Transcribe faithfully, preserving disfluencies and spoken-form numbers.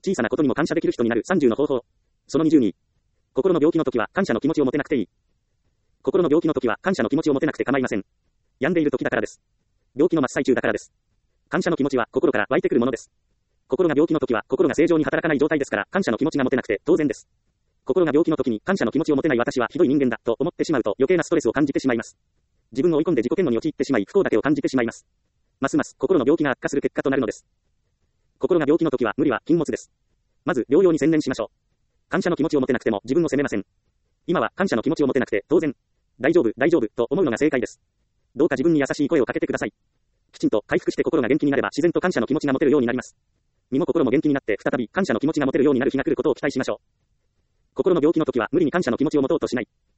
小さなことにも感謝できる人になるさんじゅうの方法。そのにじゅうに。心の病気の時は感謝の気持ちを持てなくていい。心の病気の時は感謝の気持ちを持てなくて構いません。病んでいる時だからです。病気の真っ最中だからです。感謝の気持ちは心から湧いてくるものです。心が病気の時は心が正常に働かない状態ですから感謝の気持ちが持てなくて当然です。心が病気の時に感謝の気持ちを持てない私はひどい人間だと思ってしまうと余計なストレスを感じてしまいます。自分を追い込んで自己嫌悪に陥ってしまい不幸だけを感じてしまいます。ますます心の病気が悪化する結果となるのです。心が病気の時は無理は禁物です。まず療養に専念しましょう。感謝の気持ちを持てなくても自分を責めません。今は感謝の気持ちを持てなくて当然。大丈夫、大丈夫と思うのが正解です。どうか自分に優しい声をかけてください。きちんと回復して心が元気になれば自然と感謝の気持ちが持てるようになります。身も心も元気になって再び感謝の気持ちが持てるようになる日が来ることを期待しましょう。心の病気の時は無理に感謝の気持ちを持とうとしない。